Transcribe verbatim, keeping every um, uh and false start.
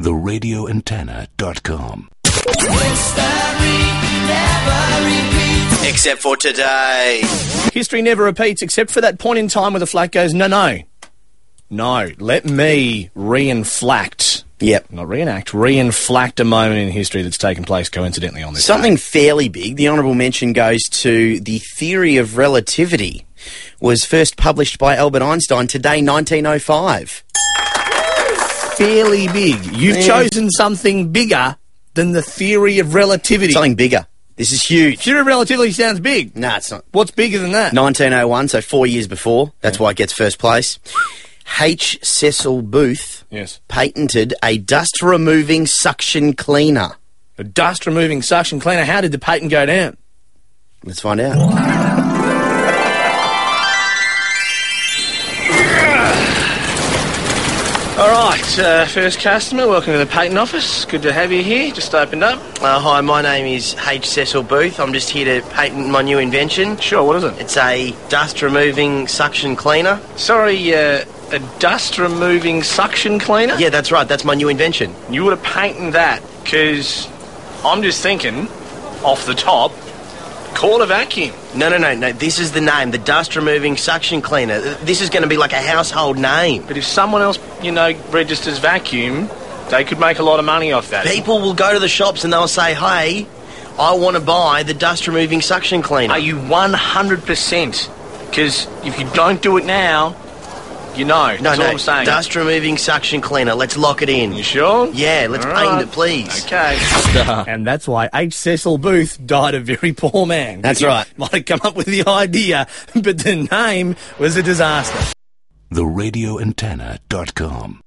the radio antenna dot com. Except for today. History never repeats except for that point in time where the flat goes, no, no. No, let me reinflact. Yep. Not reenact, reinflact a moment in history that's taken place coincidentally on this Something day. fairly big. The honourable mention goes to the theory of relativity. Was first published by Albert Einstein today, nineteen oh five. Fairly big. You've Yeah. chosen something bigger than the theory of relativity. Something bigger. This is huge. Theory of relativity sounds big. Nah, it's not. What's bigger than that? nineteen oh one, so four years before. That's why it gets first place. H. Cecil Booth Yes. patented a dust-removing suction cleaner. A dust-removing suction cleaner. How did the patent go down? Let's find out. All right, uh, first customer, welcome to the patent office. Good to have you here. Just opened up. Uh, hi, my name is H. Cecil Booth. I'm just here to patent my new invention. Sure, what is it? It's a dust-removing suction cleaner. Sorry, uh, a dust-removing suction cleaner? Yeah, that's right. That's my new invention. You would have patented that, because I'm just thinking, off the top, call a vacuum. No, no, no, no. This is the name, the dust-removing suction cleaner. This is going to be like a household name. But if someone else, you know, registers vacuum, they could make a lot of money off that. People will go to the shops and they'll say, hey, I want to buy the dust-removing suction cleaner. Are you one hundred percent? Because if you don't do it now, you know. No, That's no, all I'm saying. dust-removing suction cleaner. Let's lock it in. You sure? Yeah, let's All patent right. it, please. Okay. And that's why H. Cecil Booth died a very poor man. That's He right. Might have come up with the idea, but the name was a disaster. the radio antenna dot com.